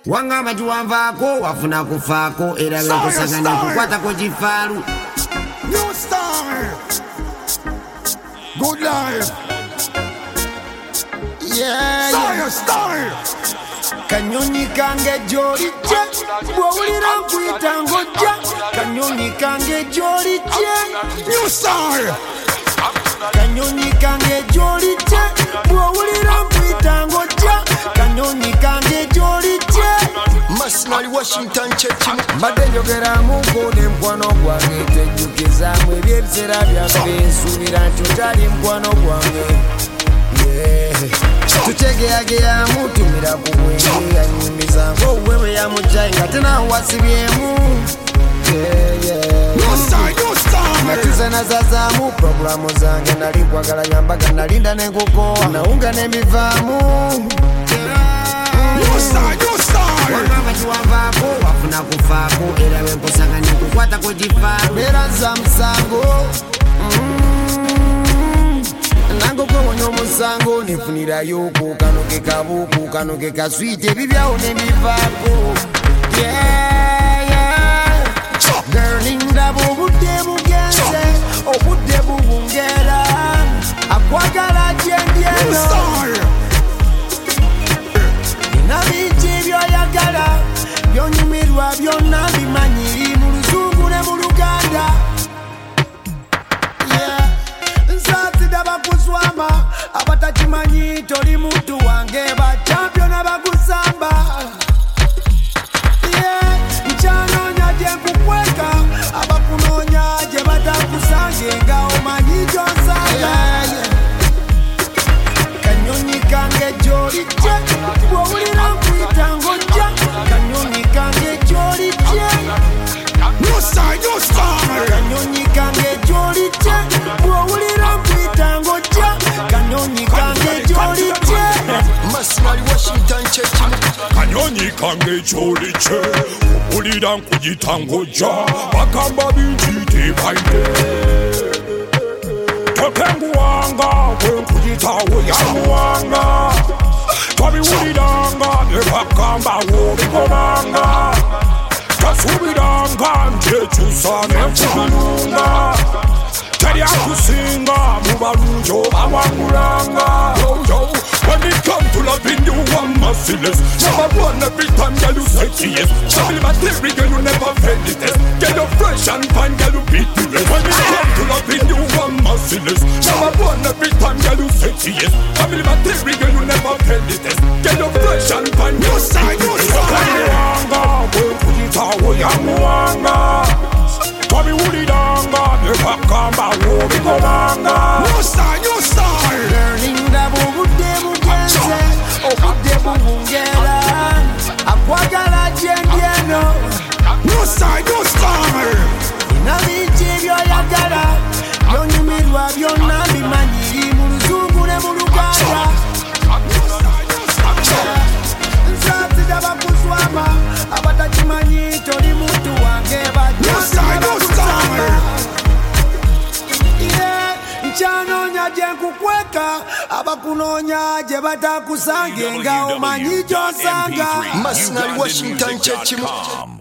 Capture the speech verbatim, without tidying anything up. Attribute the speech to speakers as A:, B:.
A: Wanga majuanvako wafuna kufako era wekusanganya kukwata kwa jifaru.
B: New star, good life. Yeah, star, yeah. Star.
A: Kanyoni kange jori je, bwawulira nkwita ngoja. Kanyoni kange jori je,
B: new star.
A: Kanyoni kange jori je, bwawulira nkwita ngoja. Kanyoni kange jori je.
B: Masnali Washington Church.
A: Mbadde njogera munkode mkwano gwange tejjukizamu eby'ebiseera byaffe nsuubira nti otali mkwano gwange. Tutegeyageya mutumira ku bwenge yanyumiza ng'owewe yamujayi nga tena wasibyemu. Natuze nazazaamu programu zange nali nkwagala yambaga nalinda n'enkukowa nawunga n'emivaamu. Wanga majuanvako wafuna kufako era wekusanganya kukwata kwa jifaru. Bera za musango nango kwewonya omusango nefunirayo ku kano ke kabuku kano ke kaswite ebibyawo n'ebivaako. Yeah, yeah. Girl ndaba obudde bugenze obudde bubungera akwagala gyendyeno. Nabingi byoyagala byonyumirwa byonna bimanyi mu luzungu ne mu Luganda. Yeah. Nsatida bakuzwama abatakimanyi toli muntu wange bachampiyona bagusamba. Yeah. Nchanonya gye nkukweka abakunoonya gye batakusange nga omanyi gyonsanga. Yeah, yeah. Kanyonyi kange joli je, bwawulira nkwita ngojja. Kanyonyi kange joli je,
B: New star, new star.
A: kanyonyi kange joli je, bwawulira nkwita ngojja. Kanyonyi kange joli je.
B: Masnali Washington Church.
C: Kanyonyi kange joli je, bwawulira nkuyita ngojja. Bagamba bingi tebaite. Tokenguwanga bwenkuyitawo yamuwanga. Twabiwuliranga nebagamba wobigobanga. Tasubiranga njekyusa nenfubirunga. Teryakusinga mu balungi obawangulanga. When it comes to loving you, I'm merciless. Number one every time, girl, you say yes. Family material, you never fail the test. Get up fresh and fine, girl, you beat the rest. When it comes to loving you, I'm merciless. Number one every time, girl, you say yes. Family material, you never fail the test. Get up fresh and fine, girl, you beat the rest. Yamuwanga, bwekuyitawo yamuwanga. Twabiwuliranga nebagamba wobigobanga.
B: New star, new star.
A: Girl ndaba obudde bugenze obudde bubungera akwagala gyendyeno.
B: New star, new star.
A: Nabingi byoyagala byonyumirwa byonna bimanyi mu luzungu ne mu Luganda. Nsatida bakuzwama abatakimanyi toli muntu wange bagusamba. Yeah. Nchanonya gye nkukweka abakunoonya gye batakusange nga omanyi gy'osanga.
B: Masnali Washington Church.